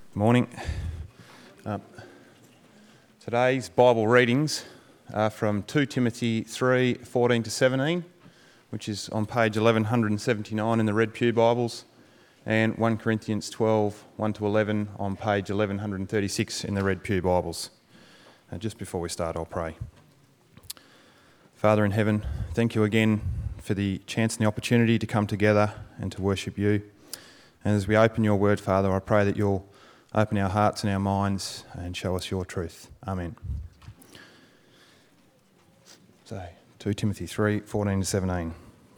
Morning. Today's Bible readings are from 2 Timothy 3, 14 to 17, which is on page 1179 in the Red Pew Bibles, and 1 Corinthians 12, 1 to 11 on page 1136 in the Red Pew Bibles. Just before we start, I'll pray. Father in heaven, thank you again for the chance and the opportunity to come together and to worship you. And as we open your word, Father, I pray that you'll open our hearts and our minds and show us your truth. Amen. So, 2 Timothy 3, 14 to 17.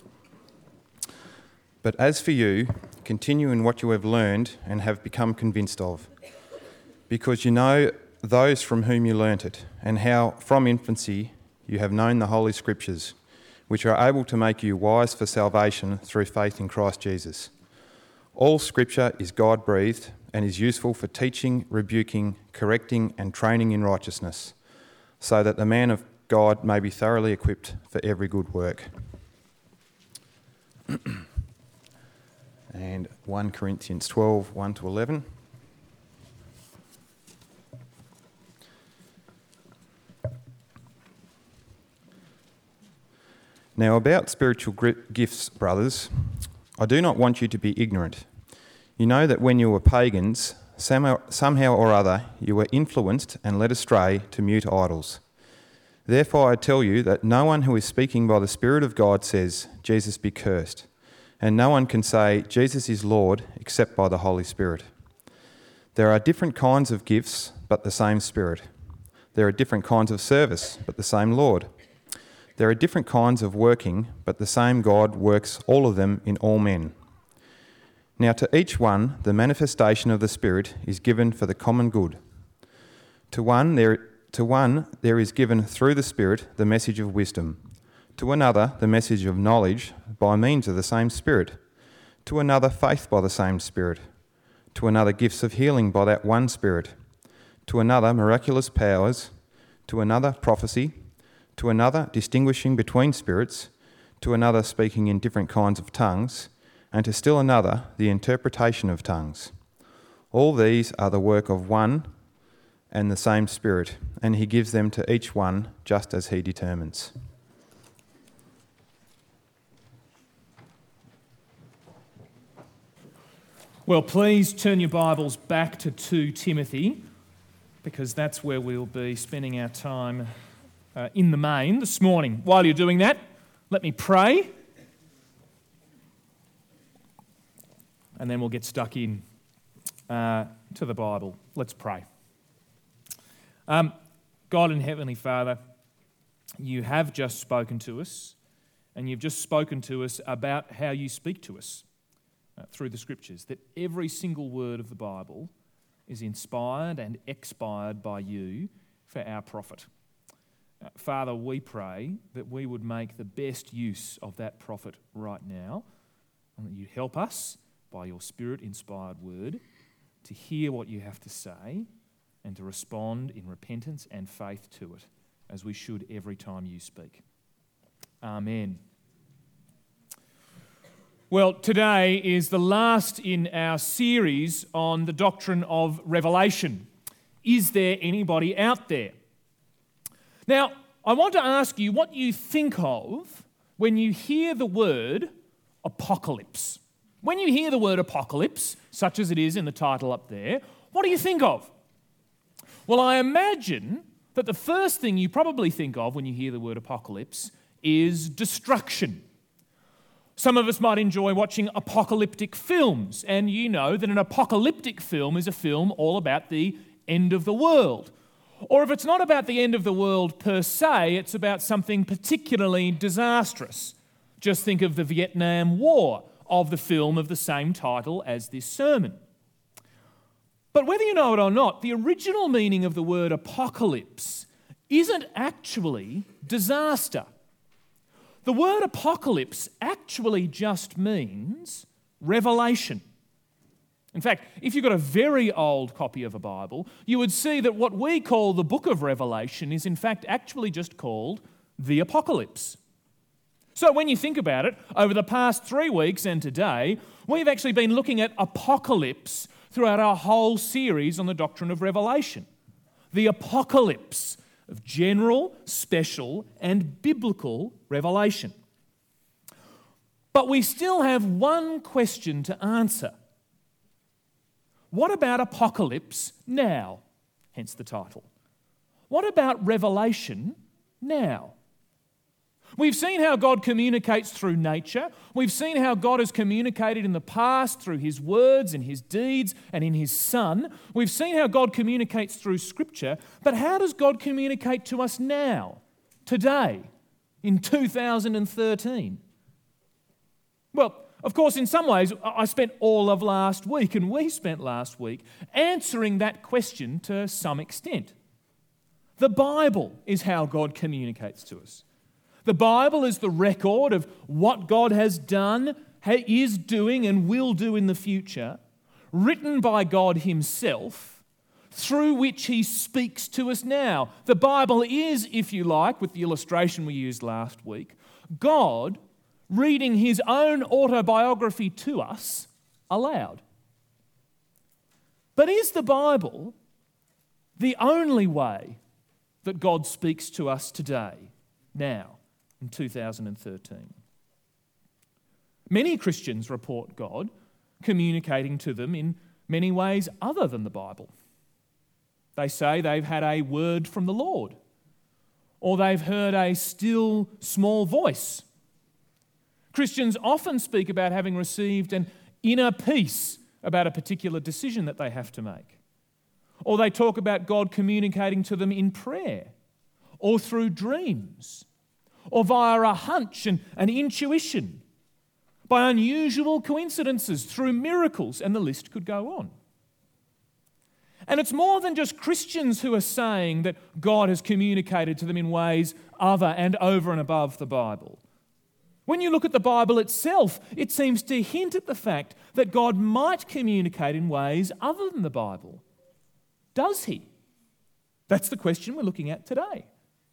But as for you, continue in what you have learned and have become convinced of, because you know those from whom you learnt it, and how from infancy you have known the Holy Scriptures, which are able to make you wise for salvation through faith in Christ Jesus. All Scripture is God-breathed and is useful for teaching, rebuking, correcting and training in righteousness, so that the man of God may be thoroughly equipped for every good work. And 1 Corinthians 12, 1 to 11. Now about spiritual gifts, brothers, I do not want you to be ignorant. You know that when you were pagans, somehow or other you were influenced and led astray to mute idols. Therefore I tell you that no one who is speaking by the Spirit of God says, Jesus be cursed, and no one can say, Jesus is Lord, except by the Holy Spirit. There are different kinds of gifts, but the same Spirit. There are different kinds of service, but the same Lord. There are different kinds of working, but the same God works all of them in all men. Now to each one, the manifestation of the Spirit is given for the common good. To one there is given through the Spirit the message of wisdom. To another, the message of knowledge by means of the same Spirit. To another, faith by the same Spirit. To another, gifts of healing by that one Spirit. To another, miraculous powers. To another, prophecy. To another, distinguishing between spirits. To another, speaking in different kinds of tongues. And to still another, the interpretation of tongues. All these are the work of one and the same Spirit, and he gives them to each one just as he determines. Well, please turn your Bibles back to 2 Timothy, because that's where we'll be spending our time in the main this morning. While you're doing that, let me pray, and then we'll get stuck in to the Bible. Let's pray. God and Heavenly Father, you have just spoken to us, and you've just spoken to us about how you speak to us through the Scriptures, that every single word of the Bible is inspired and expired by you for our profit. Father, we pray that we would make the best use of that profit right now, and that you help us by your Spirit-inspired word to hear what you have to say and to respond in repentance and faith to it, as we should every time you speak. Amen. Well, today is the last in our series on the doctrine of revelation. Is there anybody out there? Now, I want to ask you what you think of when you hear the word apocalypse. When you hear the word apocalypse, such as it is in the title up there, what do you think of? Well, I imagine that the first thing you probably think of when you hear the word apocalypse is destruction. Some of us might enjoy watching apocalyptic films, and you know that an apocalyptic film is a film all about the end of the world. Or if it's not about the end of the world per se, it's about something particularly disastrous. Just think of the Vietnam War, of the film of the same title as this sermon. But whether you know it or not, the original meaning of the word apocalypse isn't actually disaster. The word apocalypse actually just means revelation. In fact, if you've got a very old copy of a Bible, you would see that what we call the book of Revelation is in fact actually just called the Apocalypse. So when you think about it, over the past 3 weeks and today, we've actually been looking at apocalypse throughout our whole series on the doctrine of revelation, the apocalypse of general, special, and biblical revelation. But we still have one question to answer. What about apocalypse now? Hence the title. What about revelation now? We've seen how God communicates through nature. We've seen how God has communicated in the past through His words and His deeds and in His Son. We've seen how God communicates through Scripture. But how does God communicate to us now, today, in 2013? Well, of course, in some ways, I spent all of last week, and we spent last week, answering that question to some extent. The Bible is how God communicates to us. The Bible is the record of what God has done, is doing, and will do in the future, written by God Himself, through which He speaks to us now. The Bible is, if you like, with the illustration we used last week, God reading His own autobiography to us aloud. But is the Bible the only way that God speaks to us today, now, in 2013? Many Christians report God communicating to them in many ways other than the Bible. They say they've had a word from the Lord, or they've heard a still small voice. Christians often speak about having received an inner peace about a particular decision that they have to make. Or they talk about God communicating to them in prayer, or through dreams, or via a hunch and an intuition, by unusual coincidences, through miracles, and the list could go on. And it's more than just Christians who are saying that God has communicated to them in ways other and over and above the Bible. When you look at the Bible itself, it seems to hint at the fact that God might communicate in ways other than the Bible. Does He? That's the question we're looking at today.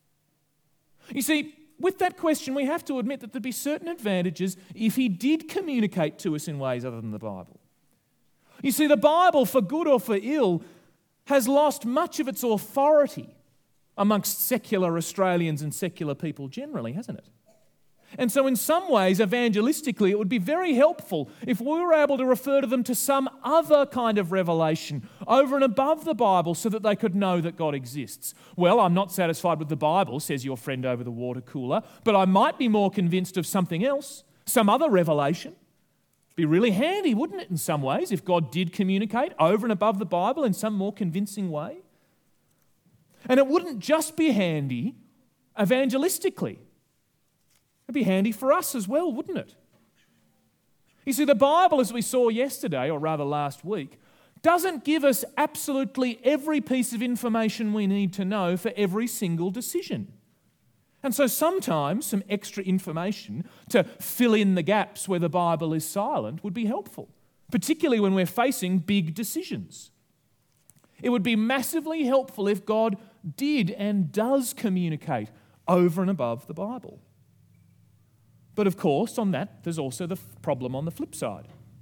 You see, with that question, we have to admit that there'd be certain advantages if He did communicate to us in ways other than the Bible. You see, the Bible, for good or for ill, has lost much of its authority amongst secular Australians and secular people generally, hasn't it? And so in some ways, evangelistically, it would be very helpful if we were able to refer to them to some other kind of revelation over and above the Bible so that they could know that God exists. Well, I'm not satisfied with the Bible, says your friend over the water cooler, but I might be more convinced of something else, some other revelation. It'd be really handy, wouldn't it, in some ways, if God did communicate over and above the Bible in some more convincing way? And it wouldn't just be handy evangelistically. It'd be handy for us as well, wouldn't it? You see, the Bible, as we saw yesterday, or rather last week, doesn't give us absolutely every piece of information we need to know for every single decision. And so sometimes some extra information to fill in the gaps where the Bible is silent would be helpful, particularly when we're facing big decisions. It would be massively helpful if God did and does communicate over and above the Bible. But of course, on that, there's also the problem on the flip side.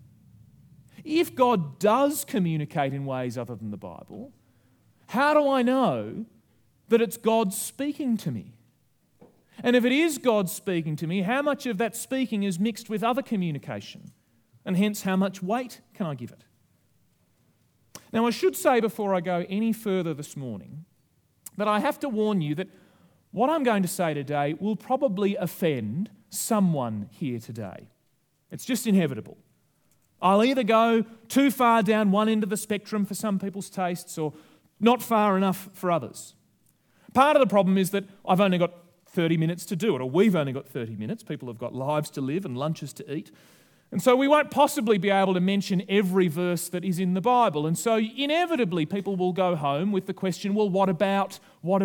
If God does communicate in ways other than the Bible, how do I know that it's God speaking to me? And if it is God speaking to me, how much of that speaking is mixed with other communication? And hence, how much weight can I give it? Now, I should say before I go any further this morning that I have to warn you that what I'm going to say today will probably offend someone here today. It's just inevitable. I'll either go too far down one end of the spectrum for some people's tastes or not far enough for others. Part of the problem is that I've only got 30 minutes to do it, or we've only got 30 minutes. People have got lives to live and lunches to eat. And so we won't possibly be able to mention every verse that is in the Bible. And so inevitably people will go home with the question, well, what about,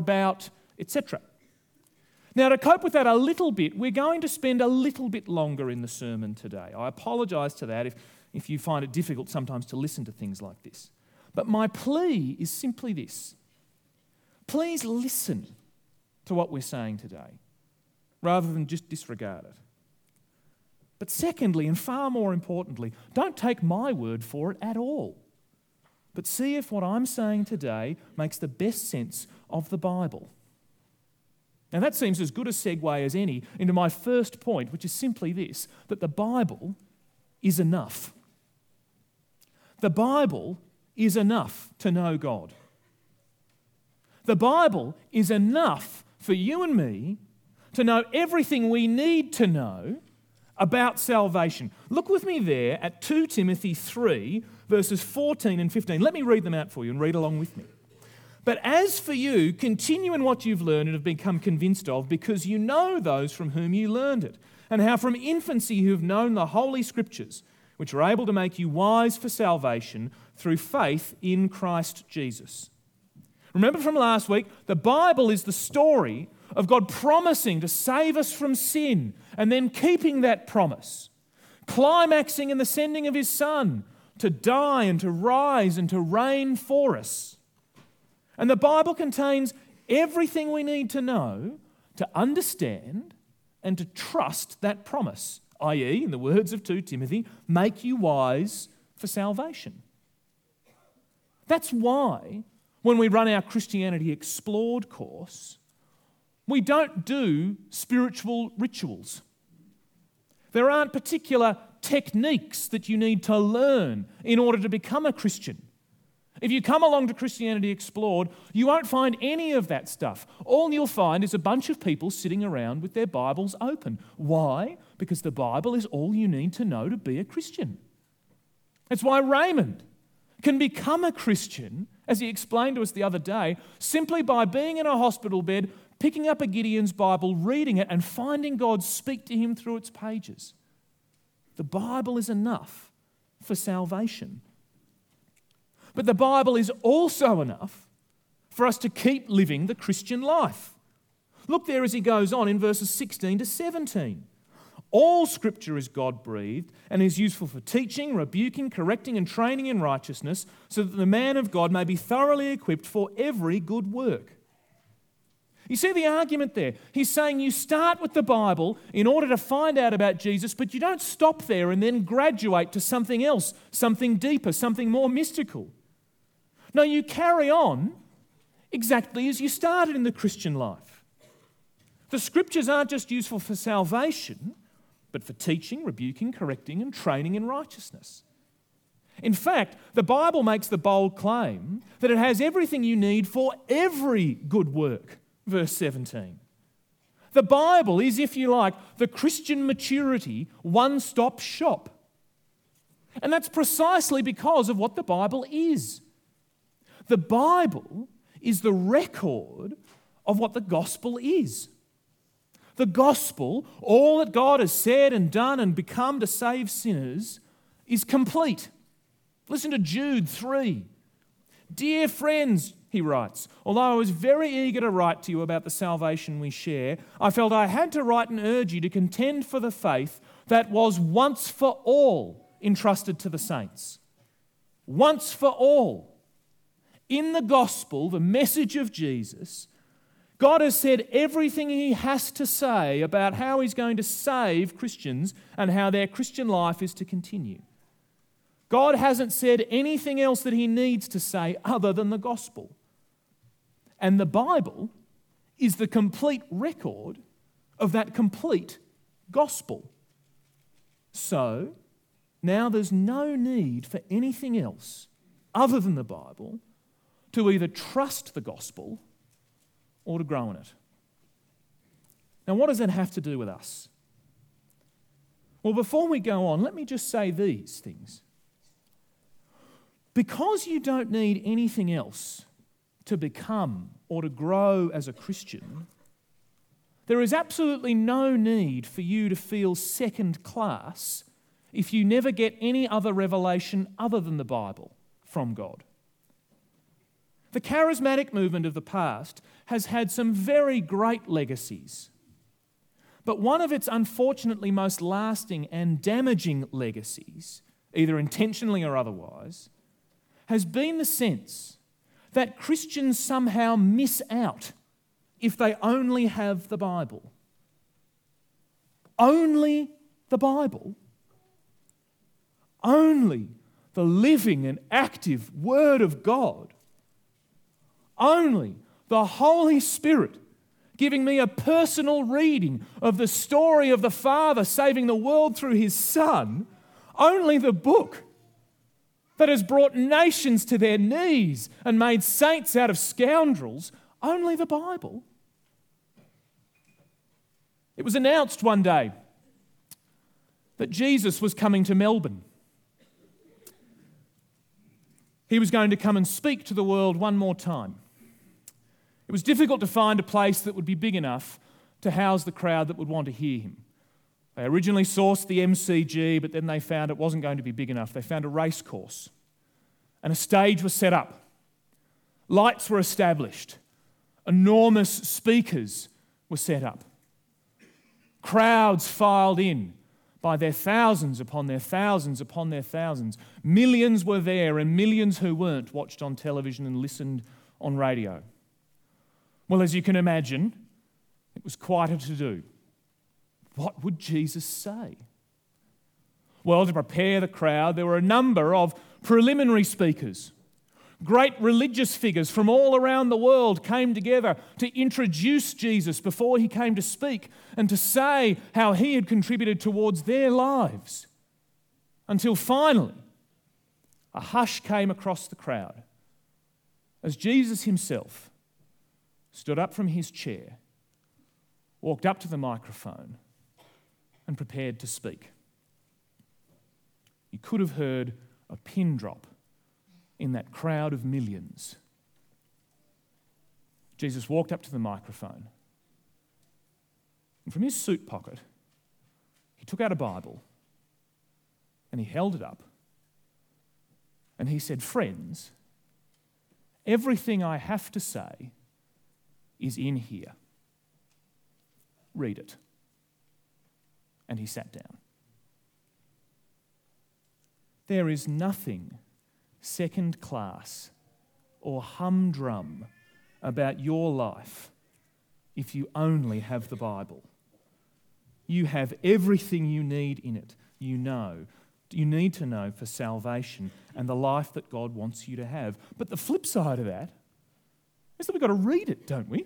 etc. Now, to cope with that a little bit, we're going to spend a little bit longer in the sermon today. I apologise to that if you find it difficult sometimes to listen to things like this. But my plea is simply this. Please listen to what we're saying today, rather than just disregard it. But secondly, and far more importantly, don't take my word for it at all. but see if what I'm saying today makes the best sense of the Bible. Now that seems as good a segue as any into my first point, which is simply this, that the Bible is enough. The Bible is enough to know God. The Bible is enough for you and me to know everything we need to know about salvation. Look with me there at 2 Timothy 3, verses 14 and 15. Let me read them out for you and read along with me. But as for you, continue in what you've learned and have become convinced of, because you know those from whom you learned it, and how from infancy you have known the Holy Scriptures, which are able to make you wise for salvation through faith in Christ Jesus. Remember from last week, the Bible is the story of God promising to save us from sin and then keeping that promise, climaxing in the sending of His Son to die and to rise and to reign for us. And the Bible contains everything we need to know to understand and to trust that promise, i.e., in the words of 2 Timothy, make you wise for salvation. That's why when we run our Christianity Explored course, we don't do spiritual rituals. There aren't particular techniques that you need to learn in order to become a Christian. If you come along to Christianity Explored, you won't find any of that stuff. All you'll find is a bunch of people sitting around with their Bibles open. Why? Because the Bible is all you need to know to be a Christian. That's why Raymond can become a Christian, as he explained to us the other day, simply by being in a hospital bed, picking up a Gideon's Bible, reading it, and finding God speak to him through its pages. The Bible is enough for salvation. But the Bible is also enough for us to keep living the Christian life. Look there as he goes on in verses 16 to 17. All Scripture is God-breathed and is useful for teaching, rebuking, correcting, and training in righteousness, so that the man of God may be thoroughly equipped for every good work. You see the argument there? He's saying you start with the Bible in order to find out about Jesus, but you don't stop there and then graduate to something else, something deeper, something more mystical. No, you carry on exactly as you started in the Christian life. The Scriptures aren't just useful for salvation, but for teaching, rebuking, correcting, and training in righteousness. In fact, the Bible makes the bold claim that it has everything you need for every good work. Verse 17. The Bible is, if you like, the Christian maturity one-stop shop. And that's precisely because of what the Bible is. The Bible is the record of what the gospel is. The gospel, all that God has said and done and become to save sinners, is complete. Listen to Jude 3. Dear friends, he writes, although I was very eager to write to you about the salvation we share, I felt I had to write and urge you to contend for the faith that was once for all entrusted to the saints. Once for all. In the gospel, the message of Jesus, God has said everything He has to say about how He's going to save Christians and how their Christian life is to continue. God hasn't said anything else that He needs to say other than the gospel. And the Bible is the complete record of that complete gospel. So, now there's no need for anything else other than the Bible to either trust the gospel or to grow in it. Now, what does that have to do with us? Well, before we go on, let me just say these things. Because you don't need anything else to become or to grow as a Christian, there is absolutely no need for you to feel second class if you never get any other revelation other than the Bible from God. The charismatic movement of the past has had some very great legacies. But one of its unfortunately most lasting and damaging legacies, either intentionally or otherwise, has been the sense that Christians somehow miss out if they only have the Bible. Only the Bible. Only the living and active Word of God. Only the Holy Spirit giving me a personal reading of the story of the Father saving the world through His Son. Only the book that has brought nations to their knees and made saints out of scoundrels. Only the Bible. It was announced one day that Jesus was coming to Melbourne. He was going to come and speak to the world one more time. It was difficult to find a place that would be big enough to house the crowd that would want to hear him. They originally sourced the MCG, but then they found it wasn't going to be big enough. They found a race course, and a stage was set up. Lights were established. Enormous speakers were set up. Crowds filed in by their thousands upon their thousands upon their thousands. Millions were there, and millions who weren't watched on television and listened on radio. Well, as you can imagine, it was quite a to-do. What would Jesus say? Well, to prepare the crowd, there were a number of preliminary speakers. Great religious figures from all around the world came together to introduce Jesus before he came to speak and to say how he had contributed towards their lives. Until finally, a hush came across the crowd as Jesus himself stood up from his chair, walked up to the microphone, and prepared to speak. You could have heard a pin drop in that crowd of millions. Jesus walked up to the microphone, and from his suit pocket, he took out a Bible, and he held it up, and he said, "Friends, everything I have to say is in here. Read it." And he sat down. There is nothing second class or humdrum about your life if you only have the Bible. You have everything you need in it. You need to know for salvation and the life that God wants you to have. But the flip side of that is that we've got to read it, don't we?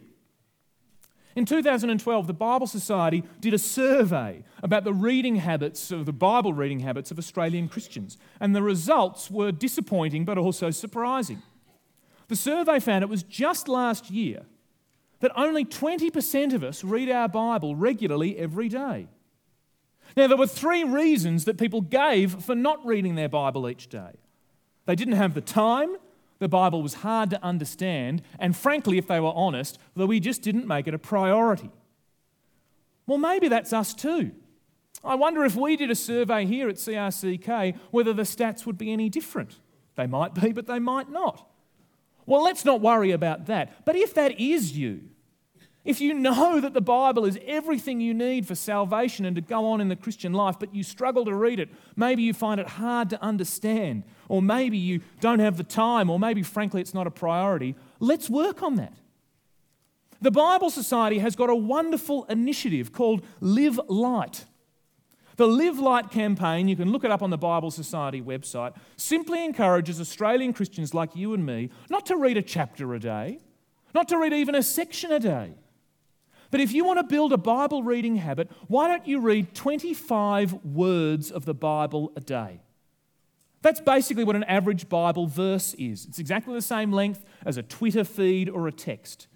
In 2012, the Bible Society did a survey about the reading habits of the Bible reading habits of Australian Christians, and the results were disappointing but also surprising. The survey found it was just last year that only 20% of us read our Bible regularly every day. Now, there were 3 reasons that people gave for not reading their Bible each day. They didn't have the time, the Bible was hard to understand, and frankly, if they were honest, that we just didn't make it a priority. Well, maybe that's us too. I wonder if we did a survey here at CRCK, whether the stats would be any different. They might be, but they might not. Well, let's not worry about that. But if that is you, if you know that the Bible is everything you need for salvation and to go on in the Christian life, but you struggle to read it, maybe you find it hard to understand, or maybe you don't have the time, or maybe, frankly, it's not a priority, let's work on that. The Bible Society has got a wonderful initiative called Live Light. The Live Light campaign, you can look it up on the Bible Society website, simply encourages Australian Christians like you and me not to read a chapter a day, not to read even a section a day. But if you want to build a Bible reading habit, why don't you read 25 words of the Bible a day? That's basically what an average Bible verse is. It's exactly the same length as a Twitter feed or a text.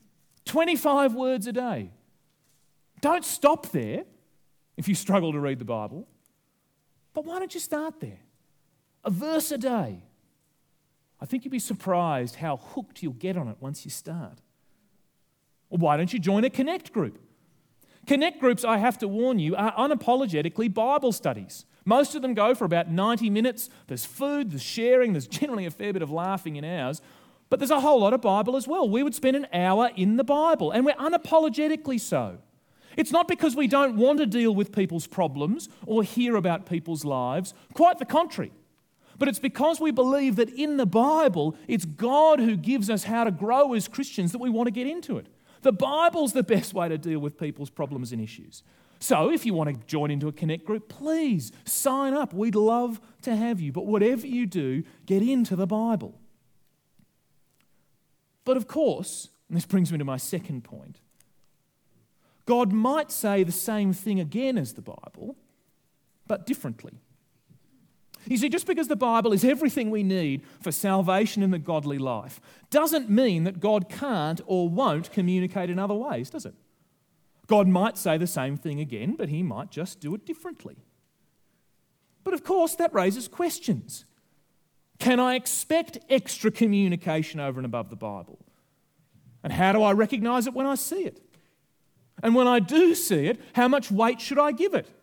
25 words a day. Don't stop there if you struggle to read the Bible. But why don't you start there? A verse a day. I think you'd be surprised how hooked you'll get on it once you start. Or why don't you join a Connect group? Connect groups, I have to warn you, are unapologetically Bible studies. Most of them go for about 90 minutes. There's food, there's sharing, there's generally a fair bit of laughing in ours, but there's a whole lot of Bible as well. We would spend an hour in the Bible, and we're unapologetically so. It's not because we don't want to deal with people's problems or hear about people's lives, quite the contrary. But it's because we believe that in the Bible, it's God who gives us how to grow as Christians that we want to get into it. The Bible's the best way to deal with people's problems and issues. So if you want to join into a Connect group, please sign up. We'd love to have you. But whatever you do, get into the Bible. But of course, and this brings me to my second point, God might say the same thing again as the Bible, but differently. You see, just because the Bible is everything we need for salvation in the godly life doesn't mean that God can't or won't communicate in other ways, does it? God might say the same thing again, but he might just do it differently. But of course, that raises questions. Can I expect extra communication over and above the Bible? And how do I recognise it when I see it? And when I do see it, how much weight should I give it?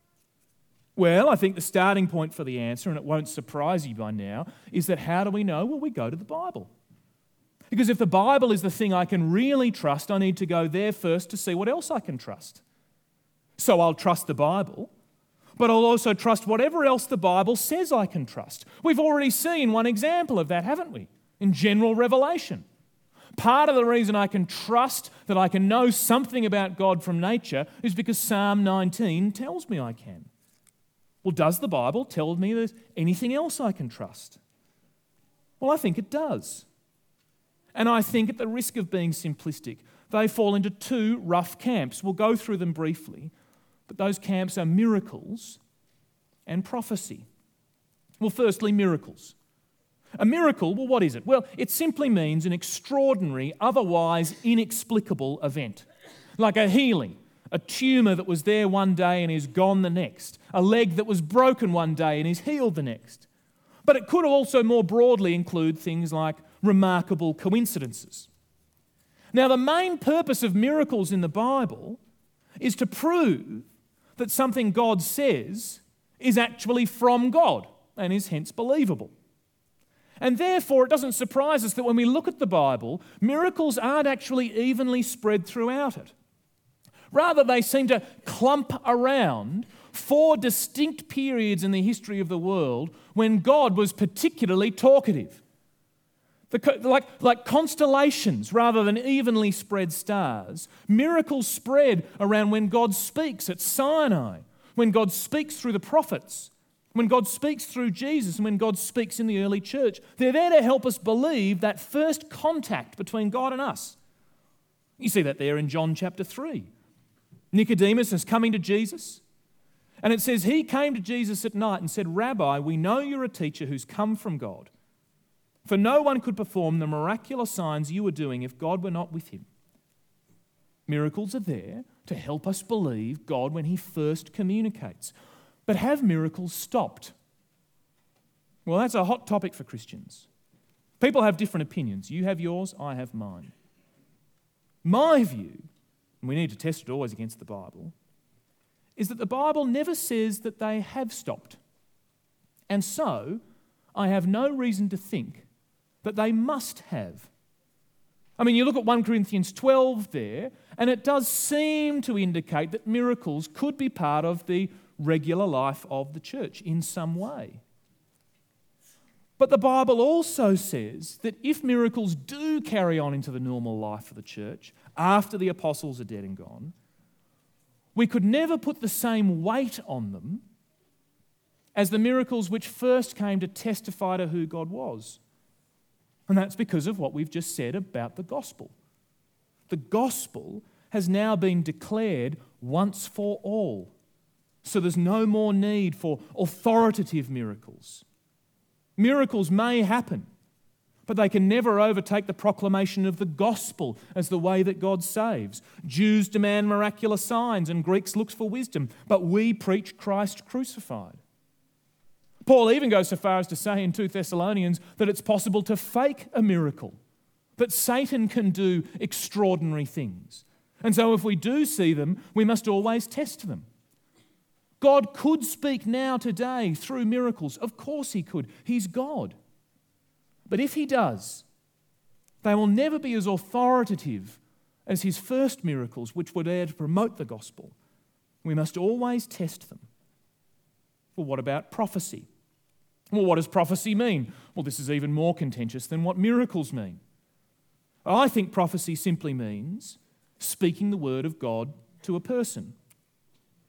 Well, I think the starting point for the answer, and it won't surprise you by now, is that how do we know? Well, we go to the Bible. Because if the Bible is the thing I can really trust, I need to go there first to see what else I can trust. So I'll trust the Bible, but I'll also trust whatever else the Bible says I can trust. We've already seen one example of that, haven't we? In general revelation. Part of the reason I can trust that I can know something about God from nature is because Psalm 19 tells me I can. Well, does the Bible tell me there's anything else I can trust? Well, I think it does. And I think, at the risk of being simplistic, they fall into two rough camps. We'll go through them briefly, but those camps are miracles and prophecy. Well, firstly, miracles. A miracle, well, what is it? Well, it simply means an extraordinary, otherwise inexplicable event. Like a healing, a tumour that was there one day and is gone the next, a leg that was broken one day and is healed the next. But it could also more broadly include things like remarkable coincidences. Now, the main purpose of miracles in the Bible is to prove that something God says is actually from God and is hence believable. And therefore, it doesn't surprise us that when we look at the Bible, miracles aren't actually evenly spread throughout it. Rather, they seem to clump around 4 distinct periods in the history of the world when God was particularly talkative. Like constellations rather than evenly spread stars, miracles spread around when God speaks at Sinai, when God speaks through the prophets, when God speaks through Jesus, and when God speaks in the early church. They're there to help us believe that first contact between God and us. You see that there in John chapter 3. Nicodemus is coming to Jesus, and it says he came to Jesus at night and said, "Rabbi, we know you're a teacher who's come from God. For no one could perform the miraculous signs you were doing if God were not with him." Miracles are there to help us believe God when he first communicates. But have miracles stopped? Well, that's a hot topic for Christians. People have different opinions. You have yours, I have mine. My view, and we need to test it always against the Bible, is that the Bible never says that they have stopped. And so, I have no reason to think that they must have. I mean, you look at 1 Corinthians 12 there, and it does seem to indicate that miracles could be part of the regular life of the church in some way. But the Bible also says that if miracles do carry on into the normal life of the church after the apostles are dead and gone, we could never put the same weight on them as the miracles which first came to testify to who God was. And that's because of what we've just said about the gospel. The gospel has now been declared once for all. So there's no more need for authoritative miracles. Miracles may happen, but they can never overtake the proclamation of the gospel as the way that God saves. Jews demand miraculous signs and Greeks look for wisdom, but we preach Christ crucified. Paul even goes so far as to say in 2 Thessalonians that it's possible to fake a miracle, that Satan can do extraordinary things. And so if we do see them, we must always test them. God could speak now today through miracles. Of course he could. He's God. But if he does, they will never be as authoritative as his first miracles, which were there to promote the gospel. We must always test them. Well, what about prophecy? Well, what does prophecy mean? Well, this is even more contentious than what miracles mean. I think prophecy simply means speaking the word of God to a person.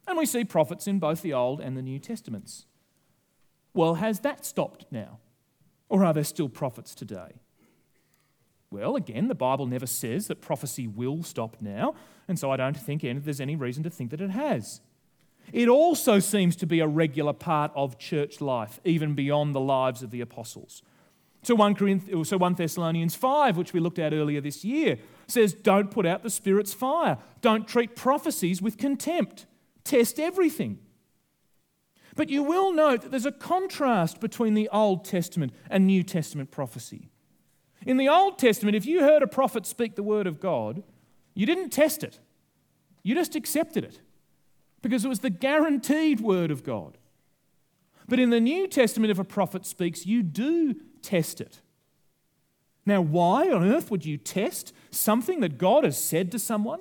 And we see prophets in both the Old and the New Testaments. Well, has that stopped now? Or are there still prophets today? Well, again, the Bible never says that prophecy will stop now, and so I don't think there's any reason to think that it has. It also seems to be a regular part of church life, even beyond the lives of the apostles. So 1 Thessalonians 5, which we looked at earlier this year, says, don't put out the Spirit's fire. Don't treat prophecies with contempt. Test everything. But you will note that there's a contrast between the Old Testament and New Testament prophecy. In the Old Testament, if you heard a prophet speak the word of God, you didn't test it. You just accepted it because it was the guaranteed word of God. But in the New Testament, if a prophet speaks, you do test it. Now, why on earth would you test something that God has said to someone?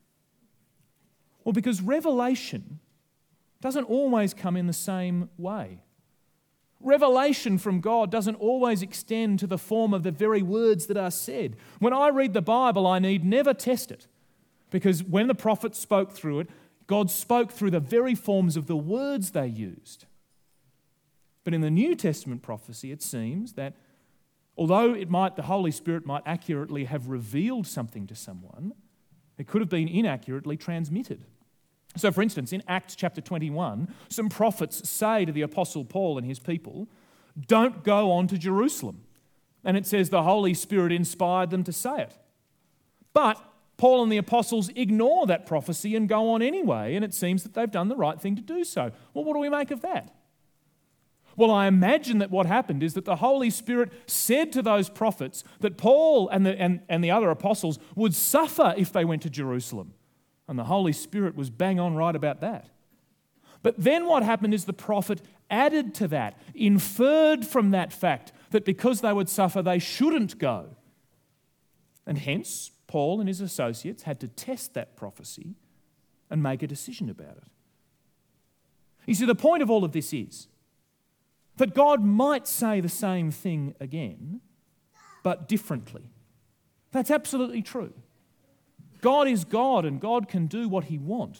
Well, because revelation doesn't always come in the same way. Revelation from God doesn't always extend to the form of the very words that are said. When I read the Bible, I need never test it, because when the prophets spoke through it, God spoke through the very forms of the words they used. But in the New Testament prophecy, it seems that although the Holy Spirit might accurately have revealed something to someone, it could have been inaccurately transmitted. So, for instance, in Acts chapter 21, some prophets say to the Apostle Paul and his people, don't go on to Jerusalem. And it says the Holy Spirit inspired them to say it. But Paul and the apostles ignore that prophecy and go on anyway, and it seems that they've done the right thing to do so. Well, what do we make of that? Well, I imagine that what happened is that the Holy Spirit said to those prophets that Paul and the other apostles would suffer if they went to Jerusalem. And the Holy Spirit was bang on right about that. But then what happened is the prophet added to that, inferred from that fact that because they would suffer, they shouldn't go. And hence, Paul and his associates had to test that prophecy and make a decision about it. You see, the point of all of this is that God might say the same thing again, but differently. That's absolutely true. God is God and God can do what he wants.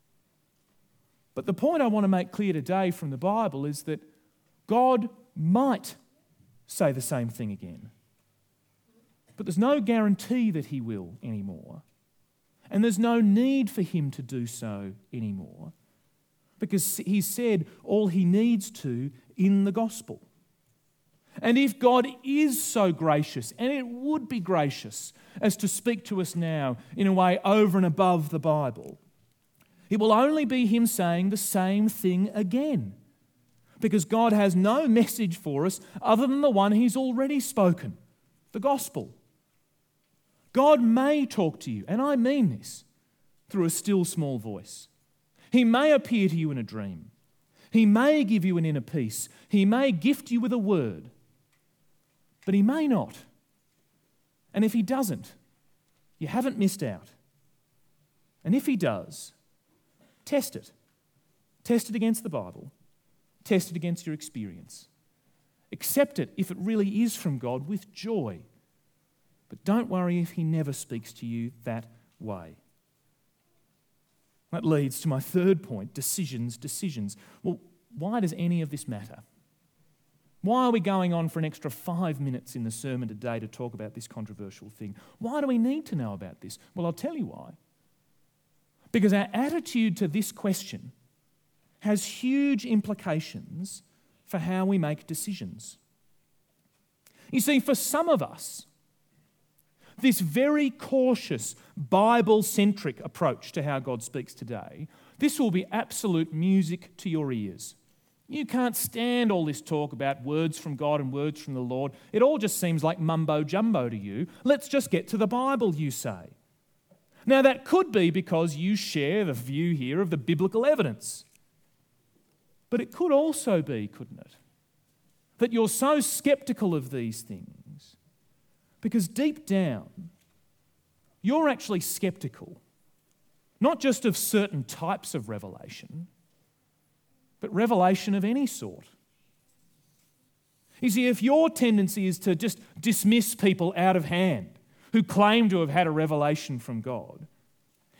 But the point I want to make clear today from the Bible is that God might say the same thing again. But there's no guarantee that he will anymore. And there's no need for him to do so anymore, because he said all he needs to in the gospel. And if God is so gracious, and it would be gracious, as to speak to us now in a way over and above the Bible, it will only be him saying the same thing again, because God has no message for us other than the one he's already spoken, the gospel. God may talk to you, and I mean this, through a still small voice. He may appear to you in a dream. He may give you an inner peace. He may gift you with a word. But he may not. And if he doesn't, you haven't missed out. And if he does, test it. Test it against the Bible. Test it against your experience. Accept it if it really is from God with joy. But don't worry if he never speaks to you that way. That leads to my third point, decisions. Well, why does any of this matter? Why are we going on for an extra 5 minutes in the sermon today to talk about this controversial thing? Why do we need to know about this? Well, I'll tell you why. Because our attitude to this question has huge implications for how we make decisions. You see, for some of us, this very cautious, Bible-centric approach to how God speaks today, this will be absolute music to your ears. You can't stand all this talk about words from God and words from the Lord. It all just seems like mumbo-jumbo to you. Let's just get to the Bible, you say. Now, that could be because you share the view here of the biblical evidence. But it could also be, couldn't it, that you're so sceptical of these things because deep down, you're actually sceptical, not just of certain types of revelation, but revelation of any sort. You see, if your tendency is to just dismiss people out of hand who claim to have had a revelation from God,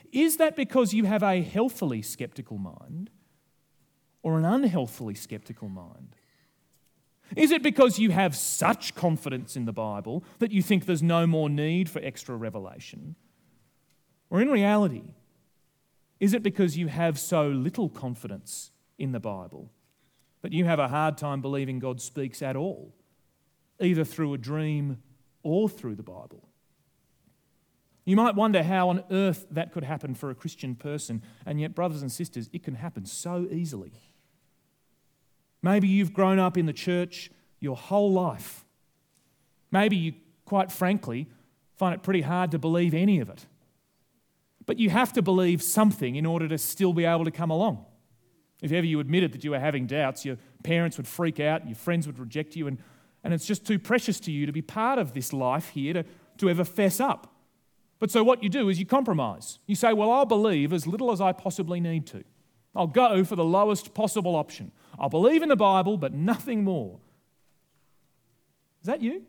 Is that because you have a healthily sceptical mind or an unhealthily sceptical mind? Is it because you have such confidence in the Bible that you think there's no more need for extra revelation? Or in reality, is it because you have so little confidence in the Bible that you have a hard time believing God speaks at all, either through a dream or through the Bible? You might wonder how on earth that could happen for a Christian person, and yet, brothers and sisters, it can happen so easily. Maybe you've grown up in the church your whole life. Maybe you, quite frankly, find it pretty hard to believe any of it. But you have to believe something in order to still be able to come along. If ever you admitted that you were having doubts, your parents would freak out, your friends would reject you, and it's just too precious to you to be part of this life here to ever fess up. But so what you do is you compromise. You say, well, I'll believe as little as I possibly need to. I'll go for the lowest possible option. I'll believe in the Bible, but nothing more. Is that you?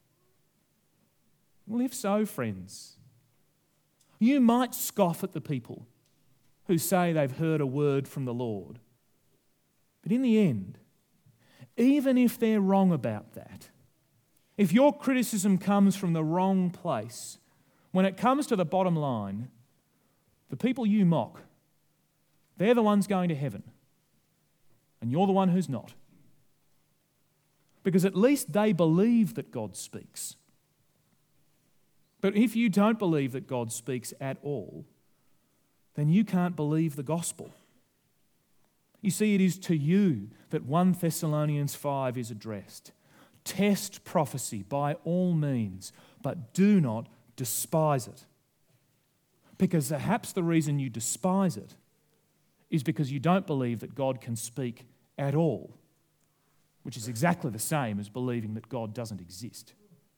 Well, if so, friends, you might scoff at the people who say they've heard a word from the Lord. But in the end, even if they're wrong about that, if your criticism comes from the wrong place, when it comes to the bottom line, the people you mock, they're the ones going to heaven, and you're the one who's not. Because at least they believe that God speaks. But if you don't believe that God speaks at all, then you can't believe the gospel. You see, it is to you that 1 Thessalonians 5 is addressed. Test prophecy by all means, but do not despise it. Because perhaps the reason you despise it is because you don't believe that God can speak at all, which is exactly the same as believing that God doesn't exist.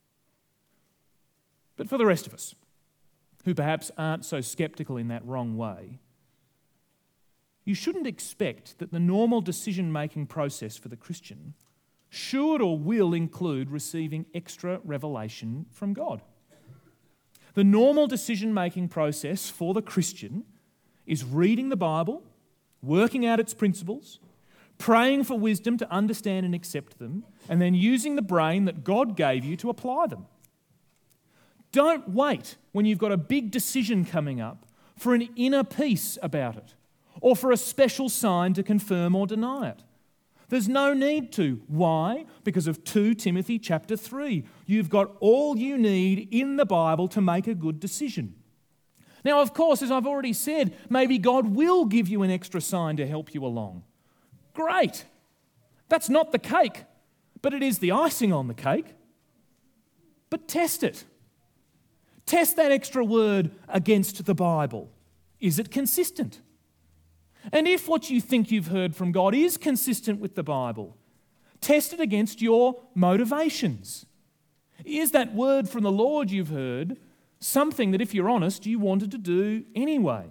But for the rest of us, who perhaps aren't so sceptical in that wrong way, you shouldn't expect that the normal decision-making process for the Christian should or will include receiving extra revelation from God. The normal decision-making process for the Christian is reading the Bible, working out its principles, praying for wisdom to understand and accept them, and then using the brain that God gave you to apply them. Don't wait when you've got a big decision coming up for an inner peace about it, or for a special sign to confirm or deny it. There's no need to. Why? Because of 2 Timothy chapter 3. You've got all you need in the Bible to make a good decision. Now, of course, as I've already said, maybe God will give you an extra sign to help you along. Great. That's not the cake, but it is the icing on the cake. But test it. Test that extra word against the Bible. Is it consistent? And if what you think you've heard from God is consistent with the Bible, test it against your motivations. Is that word from the Lord you've heard something that, if you're honest, you wanted to do anyway?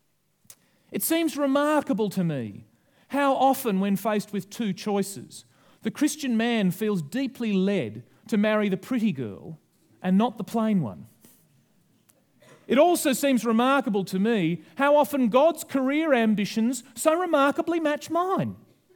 It seems remarkable to me how often, when faced with 2 choices, the Christian man feels deeply led to marry the pretty girl and not the plain one. It also seems remarkable to me how often God's career ambitions so remarkably match mine.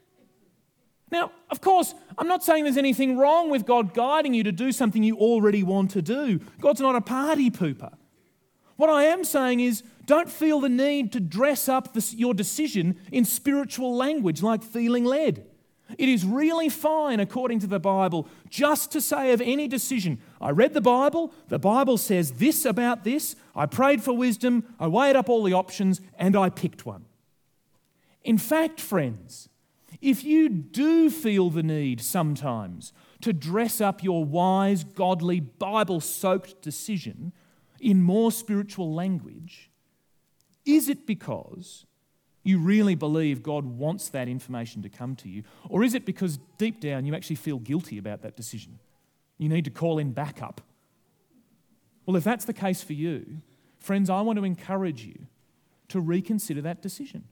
Now, of course, I'm not saying there's anything wrong with God guiding you to do something you already want to do. God's not a party pooper. What I am saying is, don't feel the need to dress up your decision in spiritual language like feeling led. It is really fine, according to the Bible, just to say of any decision, I read the Bible says this about this, I prayed for wisdom, I weighed up all the options, and I picked one. In fact, friends, if you do feel the need sometimes to dress up your wise, godly, Bible-soaked decision in more spiritual language, is it because you really believe God wants that information to come to you? Or is it because deep down you actually feel guilty about that decision? You need to call in backup. Well, if that's the case for you, friends, I want to encourage you to reconsider that decision.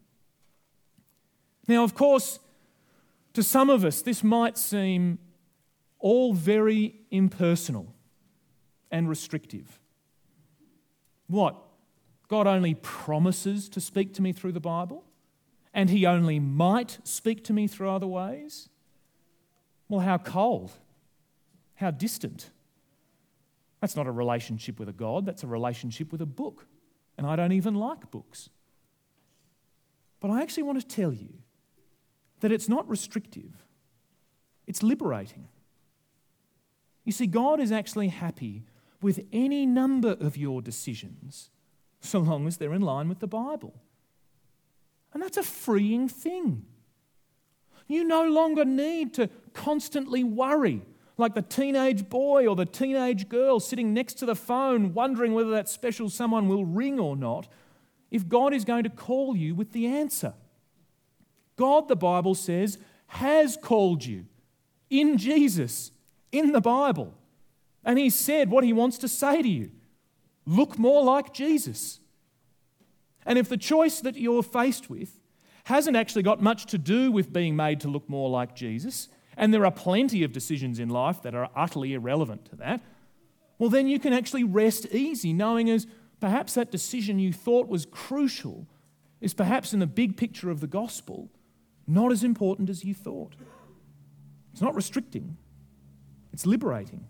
Now, of course, to some of us, this might seem all very impersonal and restrictive. What? God only promises to speak to me through the Bible, and he only might speak to me through other ways? Well, how cold, how distant. That's not a relationship with a God, that's a relationship with a book. And I don't even like books. But I actually want to tell you that it's not restrictive, it's liberating. You see, God is actually happy with any number of your decisions, so long as they're in line with the Bible. And that's a freeing thing. You no longer need to constantly worry, like the teenage boy or the teenage girl sitting next to the phone wondering whether that special someone will ring or not, if God is going to call you with the answer. God, the Bible says, has called you in Jesus, in the Bible. And he said what he wants to say to you. Look more like Jesus. And if the choice that you're faced with hasn't actually got much to do with being made to look more like Jesus, and there are plenty of decisions in life that are utterly irrelevant to that, well, then you can actually rest easy, knowing as perhaps that decision you thought was crucial is perhaps in the big picture of the gospel not as important as you thought. It's not restricting, it's liberating.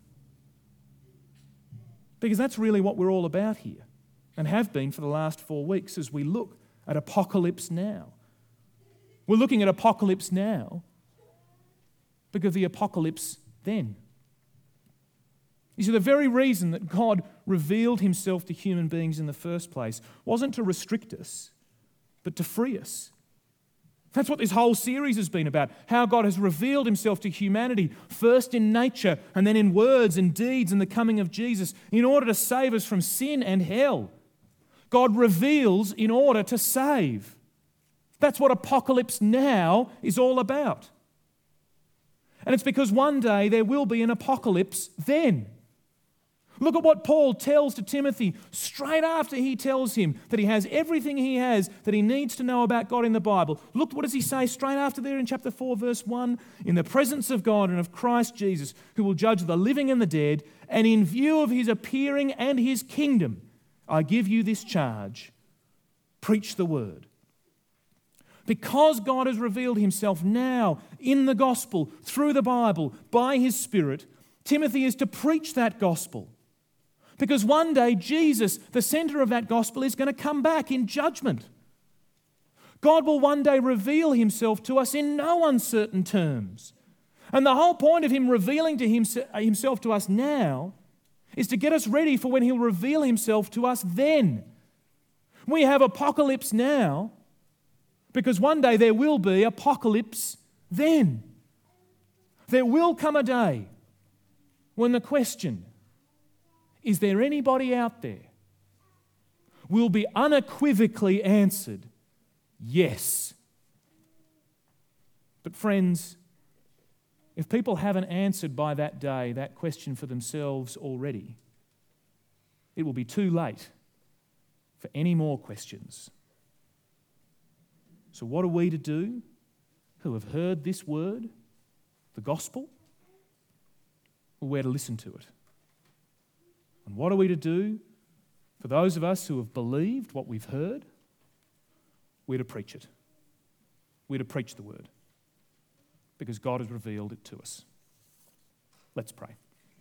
Because that's really what we're all about here, and have been for the last 4 weeks as we look at Apocalypse Now. We're looking at Apocalypse Now because of the apocalypse then. You see, the very reason that God revealed himself to human beings in the first place wasn't to restrict us, but to free us. That's what this whole series has been about, how God has revealed himself to humanity, first in nature and then in words and deeds in the coming of Jesus, in order to save us from sin and hell. God reveals in order to save. That's what Apocalypse Now is all about. And it's because one day there will be an apocalypse then. Look at what Paul tells to Timothy straight after he tells him that he has everything he has that he needs to know about God in the Bible. Look, what does he say straight after there in chapter 4, verse 1? In the presence of God and of Christ Jesus, who will judge the living and the dead, and in view of his appearing and his kingdom, I give you this charge: preach the word. Because God has revealed himself now in the gospel, through the Bible, by his Spirit, Timothy is to preach that gospel. Because one day Jesus, the centre of that gospel, is going to come back in judgment. God will one day reveal himself to us in no uncertain terms. And the whole point of him revealing to himself to us now is to get us ready for when he'll reveal himself to us then. We have apocalypse now because one day there will be apocalypse then. There will come a day when the question, is there anybody out there, will be unequivocally answered, yes. But friends, if people haven't answered by that day that question for themselves already, it will be too late for any more questions. So what are we to do who have heard this word, the gospel? Well, we're to listen to it. And what are we to do for those of us who have believed what we've heard? We're to preach it. We're to preach the word because God has revealed it to us. Let's pray.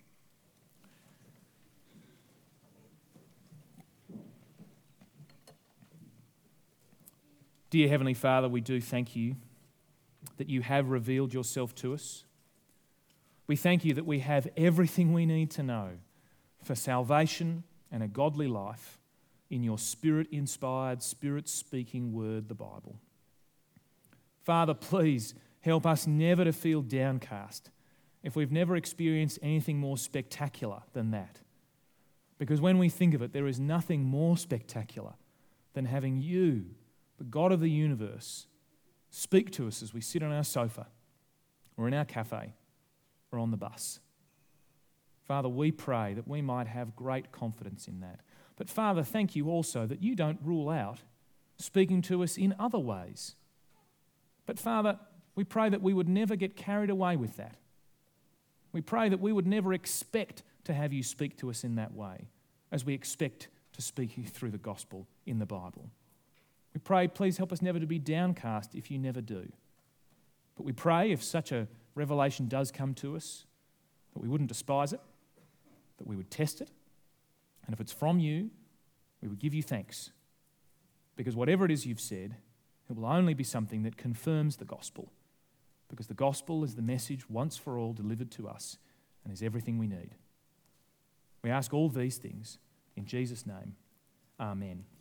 Dear Heavenly Father, we do thank you that you have revealed yourself to us. We thank you that we have everything we need to know for salvation and a godly life in your Spirit-inspired, Spirit-speaking word, the Bible. Father, please help us never to feel downcast if we've never experienced anything more spectacular than that. Because when we think of it, there is nothing more spectacular than having you, the God of the universe, speak to us as we sit on our sofa or in our cafe or on the bus. Father, we pray that we might have great confidence in that. But Father, thank you also that you don't rule out speaking to us in other ways. But Father, we pray that we would never get carried away with that. We pray that we would never expect to have you speak to us in that way, as we expect to speak through the gospel in the Bible. We pray, please help us never to be downcast if you never do. But we pray if such a revelation does come to us, that we wouldn't despise it, that we would test it, and if it's from you, we would give you thanks. Because whatever it is you've said, it will only be something that confirms the gospel. Because the gospel is the message once for all delivered to us and is everything we need. We ask all these things in Jesus' name. Amen.